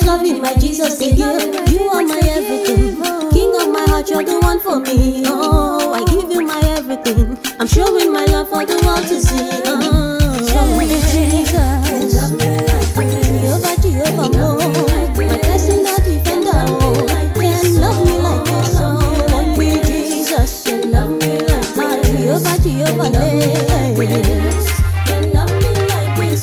loving, my Jesus, Savior. You are my everything. King of my heart, you're the one for me. Oh, I give you my everything. I'm showing my love for the world to see. Jesus, Jehovah, Jehovah, my blessing, the defender. Can't love me like this. Oh, only Jesus can love me like this. Jehovah, Jehovah, can love me like this.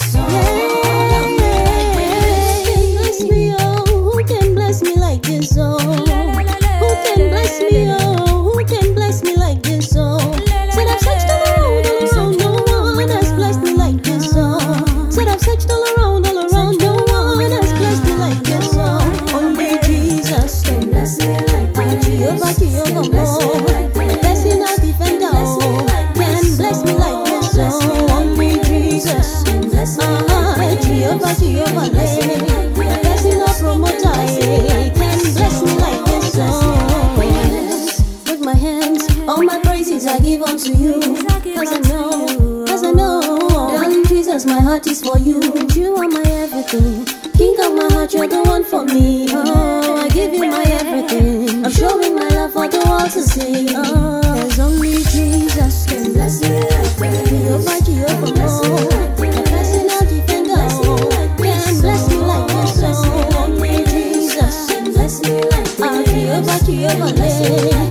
Bless me, oh, who can bless me like this? Oh, who can bless me? Oh, who can bless me like this? Oh, said I've searched all around, no one has blessed me like this. Oh, said I've searched all around, no one has blessed me like this. Oh, only Jesus can bless me like this. Jehovah, Jehovah, oh, blessing our defender, oh, can bless me like this. Oh, only Jesus can bless me like this. Jehovah, Jehovah, blessing our promoter, can bless me like this. Oh, with my hands, all my praises I give unto you. Cause I know, darling Jesus, my heart is for you. You are my everything. King of my heart, you're the one for me. Oh, I give you my everything. I'm showing my love for the world to see. Oh, there's only Jesus can bless me like this. Jehovah, Jehovah, oh, my blessing, I'll defend us. Can bless me like this. Oh, only Jesus can bless me like this. Jehovah, Jehovah,